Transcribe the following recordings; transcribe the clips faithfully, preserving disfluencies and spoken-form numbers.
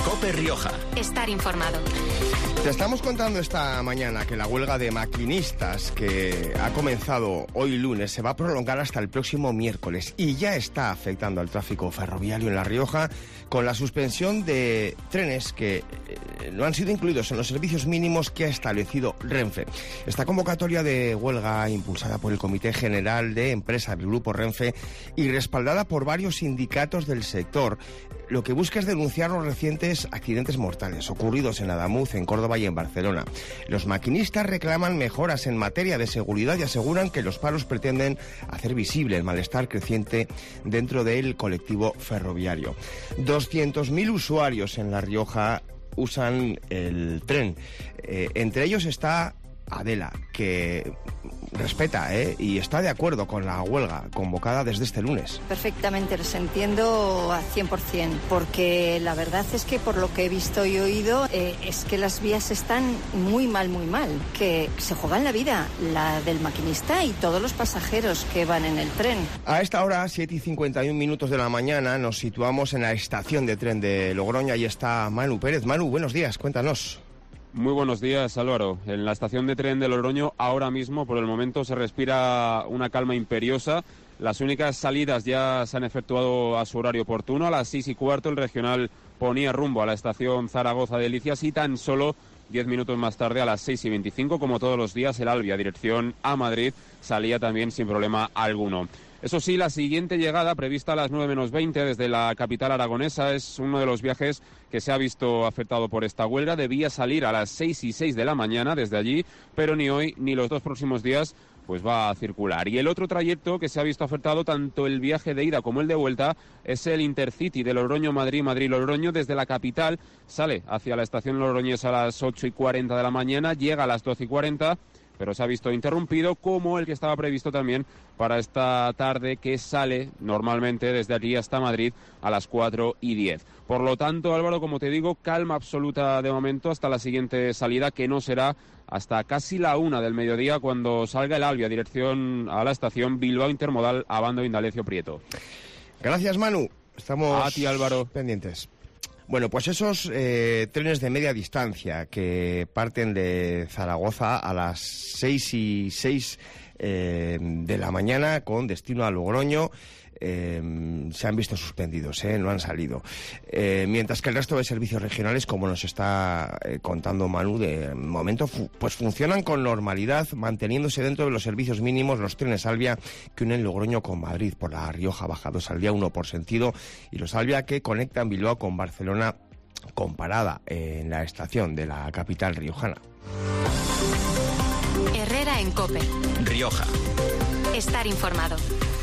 COPE Rioja. Estar informado. Te estamos contando esta mañana que la huelga de maquinistas que ha comenzado hoy lunes se va a prolongar hasta el próximo miércoles y ya está afectando al tráfico ferroviario en La Rioja con la suspensión de trenes que eh, no han sido incluidos en los servicios mínimos que ha establecido Renfe. Esta convocatoria de huelga, impulsada por el Comité General de Empresa del Grupo Renfe y respaldada por varios sindicatos del sector, lo que busca es denunciar los recientes accidentes mortales ocurridos en Adamuz, en Córdoba y en Barcelona. Los maquinistas reclaman mejoras en materia de seguridad y aseguran que los paros pretenden hacer visible el malestar creciente dentro del colectivo ferroviario. doscientos mil usuarios en La Rioja usan el tren. Eh, entre ellos está Adela, que respeta ¿eh? y está de acuerdo con la huelga convocada desde este lunes. Perfectamente, los entiendo a cien por ciento, porque la verdad es que por lo que he visto y oído eh, es que las vías están muy mal, muy mal, que se juegan la vida, la del maquinista y todos los pasajeros que van en el tren. A esta hora, siete y cincuenta y un minutos de la mañana, nos situamos en la estación de tren de Logroño. Ahí está Manu Pérez. Manu, buenos días, cuéntanos. Muy buenos días, Álvaro. En la estación de tren de Logroño ahora mismo, por el momento, se respira una calma imperiosa. Las únicas salidas ya se han efectuado a su horario oportuno. A las seis y cuarto el regional ponía rumbo a la estación Zaragoza de Delicias y tan solo diez minutos más tarde, a las seis y veinticinco, como todos los días, el Alvia, dirección a Madrid, salía también sin problema alguno. Eso sí, la siguiente llegada, prevista a las nueve menos veinte desde la capital aragonesa, es uno de los viajes que se ha visto afectado por esta huelga. Debía salir a las seis y seis de la mañana desde allí, pero ni hoy ni los dos próximos días pues va a circular. Y el otro trayecto que se ha visto afectado, tanto el viaje de ida como el de vuelta, es el Intercity de Logroño-Madrid, Madrid-Logroño. Desde la capital sale hacia la estación logroñesa a las ocho y cuarenta de la mañana, llega a las doce y cuarenta, pero se ha visto interrumpido, como el que estaba previsto también para esta tarde, que sale normalmente desde aquí hasta Madrid a las cuatro y diez. Por lo tanto, Álvaro, como te digo, calma absoluta de momento hasta la siguiente salida, que no será hasta casi la una del mediodía, cuando salga el Alvia, dirección a la estación Bilbao Intermodal, Abando Indalecio Prieto. Gracias, Manu. Estamos a ti, Álvaro, pendientes. Bueno, pues esos eh, trenes de media distancia que parten de Zaragoza a las seis y seis eh, de la mañana con destino a Logroño, eh, se han visto suspendidos, eh, no han salido. Eh, mientras que el resto de servicios regionales, como nos está eh, contando Manu, de momento fu- pues funcionan con normalidad, manteniéndose dentro de los servicios mínimos los trenes Alvia que unen Logroño con Madrid por La Rioja, bajados al día, uno por sentido, y los Alvia que conectan Bilbao con Barcelona, con parada en la estación de la capital riojana. Herrera en COPE. Rioja. Estar informado.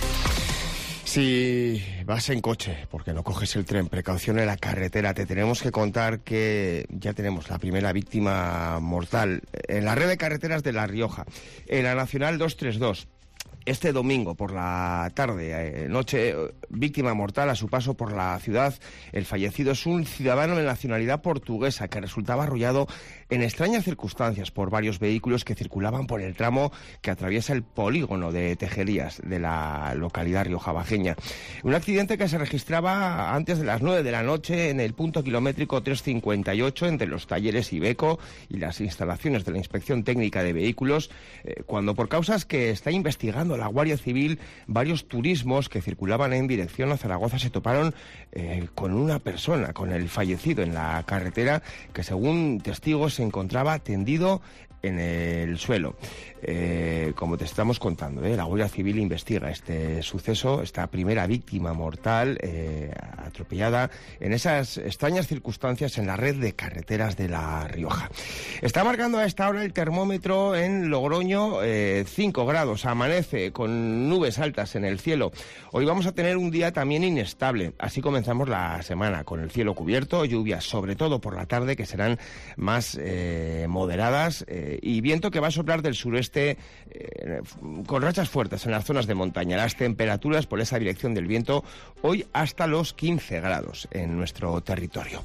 Si vas en coche, porque no coges el tren, precaución en la carretera, te tenemos que contar que ya tenemos la primera víctima mortal en la red de carreteras de La Rioja, en la Nacional doscientos treinta y dos. Este domingo por la tarde, eh, noche, víctima mortal a su paso por la ciudad. El fallecido es un ciudadano de nacionalidad portuguesa que resultaba arrollado en extrañas circunstancias por varios vehículos que circulaban por el tramo que atraviesa el polígono de Tejerías de la localidad riojabajeña. Un accidente que se registraba antes de las nueve de la noche en el punto kilométrico trescientos cincuenta y ocho entre los talleres Iveco y las instalaciones de la Inspección Técnica de Vehículos, eh, cuando por causas que está investigando la Guardia Civil, varios turismos que circulaban en dirección a Zaragoza se toparon eh, con una persona, con el fallecido en la carretera, que según testigos se encontraba tendido en el suelo. Eh, como te estamos contando, eh, la Guardia Civil investiga este suceso, esta primera víctima mortal eh, atropellada en esas extrañas circunstancias en la red de carreteras de La Rioja. Está marcando a esta hora el termómetro en Logroño eh, cinco grados, amanece con nubes altas en el cielo. Hoy vamos a tener un día también inestable, así comenzamos la semana, con el cielo cubierto, lluvias sobre todo por la tarde que serán más eh, moderadas, eh, eh, y viento que va a soplar del sureste eh, con rachas fuertes en las zonas de montaña. Las temperaturas por esa dirección del viento hoy hasta los quince grados en nuestro territorio.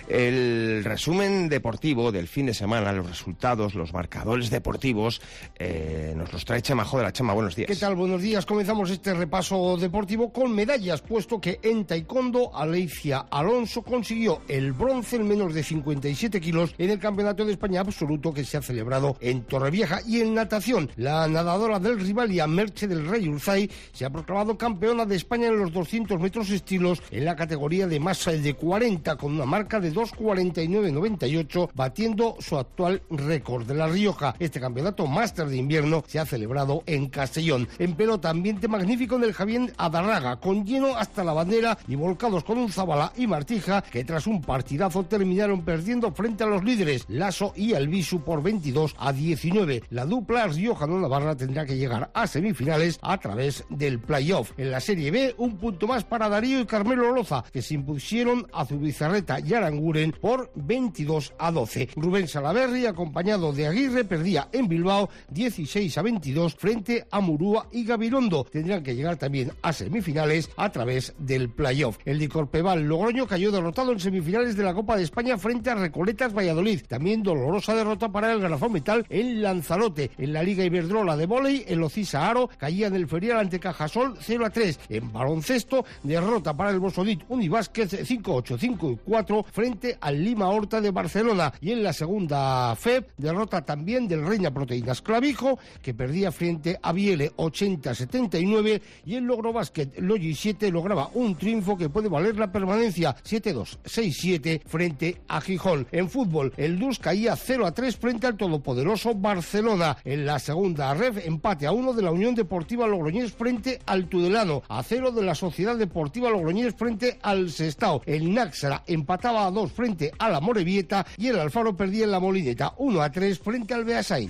El resumen deportivo del fin de semana, los resultados, los marcadores deportivos, eh, nos los trae Chema Joder. Chema, buenos días. ¿Qué tal? Buenos días. Comenzamos este repaso deportivo con medallas, puesto que en taekwondo Alicia Alonso consiguió el bronce en menos de cincuenta y siete kilos en el Campeonato de España absoluto que se ha celebrado en Torrevieja. Y en natación, la nadadora del Rivalia, Merche del Rey Urzay, se ha proclamado campeona de España en los doscientos metros estilos en la categoría de masa de cuarenta, con una marca de dos cuarenta y nueve noventa y ocho, batiendo su actual récord de La Rioja. Este campeonato máster de invierno se ha celebrado en Castellón. En pelota, ambiente magnífico en el Javier Adarraga, con lleno hasta la bandera y volcados con un Zabala y Martija, que tras un partidazo terminaron perdiendo frente a los líderes Lasso y Albisu por veintidós a diecinueve. La dupla riojano-navarra tendrá que llegar a semifinales a través del playoff. En la Serie B, un punto más para Darío y Carmelo Loza, que se impusieron a Zubizarreta y Aranguren por veintidós a doce. Rubén Salaverry, acompañado de Aguirre, perdía en Bilbao dieciséis a veintidós frente a Murúa y Gabilondo. Tendrán que llegar también a semifinales a través del playoff. El de Corpeval Logroño cayó derrotado en semifinales de la Copa de España frente a Recoletas Valladolid. También dolorosa derrota para el Garrafón Metal en Lanzarote. En la Liga Iberdrola de vóley, el Ocisa Aro caía en el ferial ante Cajasol cero a tres. En baloncesto, derrota para el Bosodit Unibásquet cinco ocho cinco cuatro frente al Lima Horta de Barcelona. Y en la segunda F E B, derrota también del Reina Proteínas Clavijo, que perdía frente a Biele ochenta a setenta y nueve. Y el Logro Básquet Logi siete lograba un triunfo que puede valer la permanencia, siete dos seis siete frente a Gijón. En fútbol, el Dus caía cero a tres frente al todopoderoso Barcelona. En la segunda ref, empate a uno de la Unión Deportiva Logroñés frente al Tudelano, a cero de la Sociedad Deportiva Logroñés frente al Sestao. El Náxara empataba a dos frente a la Morevieta y el Alfaro perdía en la Molineta uno a tres frente al Beasain.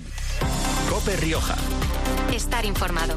COPE Rioja. Estar informado.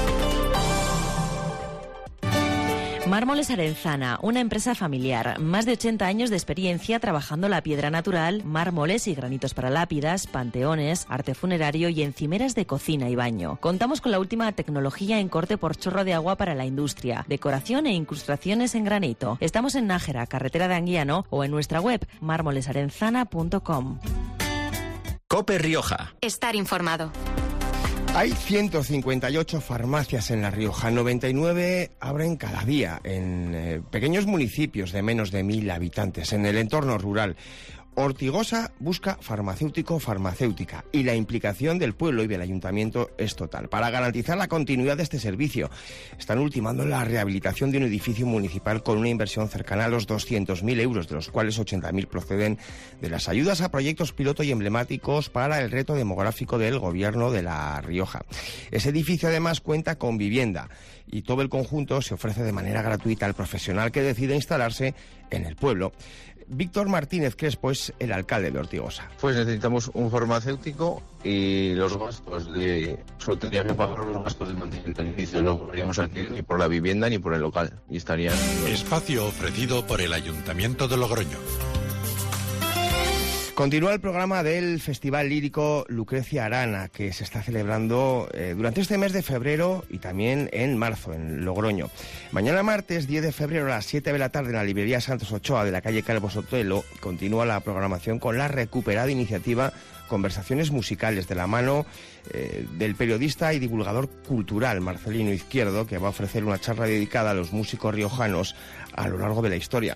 Mármoles Arenzana, una empresa familiar, más de ochenta años de experiencia trabajando la piedra natural, mármoles y granitos para lápidas, panteones, arte funerario y encimeras de cocina y baño. Contamos con la última tecnología en corte por chorro de agua para la industria, decoración e incrustaciones en granito. Estamos en Nájera, carretera de Anguiano, o en nuestra web mármoles arenzana punto com. COPE Rioja. Estar informado. Hay ciento cincuenta y ocho farmacias en La Rioja, noventa y nueve abren cada día en eh, pequeños municipios de menos de mil habitantes, en el entorno rural. Ortigosa busca farmacéutico o farmacéutica y la implicación del pueblo y del ayuntamiento es total. Para garantizar la continuidad de este servicio, están ultimando la rehabilitación de un edificio municipal con una inversión cercana a los doscientos mil euros, de los cuales ochenta mil proceden de las ayudas a proyectos piloto y emblemáticos para el reto demográfico del gobierno de La Rioja. Ese edificio además cuenta con vivienda y todo el conjunto se ofrece de manera gratuita al profesional que decide instalarse en el pueblo. Víctor Martínez Crespo es el alcalde de Ortigosa. Pues necesitamos un farmacéutico y los gastos de... Solo tendría que pagar los gastos de mantenimiento del edificio, no cobraríamos aquí ni por la vivienda ni por el local. Y estarían... Espacio ofrecido por el Ayuntamiento de Logroño. Continúa el programa del Festival Lírico Lucrecia Arana, que se está celebrando eh, durante este mes de febrero y también en marzo, en Logroño. Mañana martes, diez de febrero, a las siete de la tarde, en la librería Santos Ochoa de la calle Calvo Sotelo, continúa la programación con la recuperada iniciativa Conversaciones Musicales, de la mano eh, del periodista y divulgador cultural Marcelino Izquierdo, que va a ofrecer una charla dedicada a los músicos riojanos a lo largo de la historia.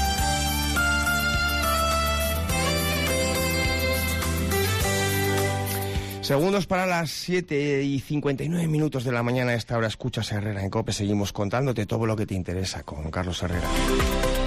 Segundos para las siete y cincuenta y nueve minutos de la mañana. A esta hora escuchas a Herrera en COPE. Seguimos contándote todo lo que te interesa con Carlos Herrera.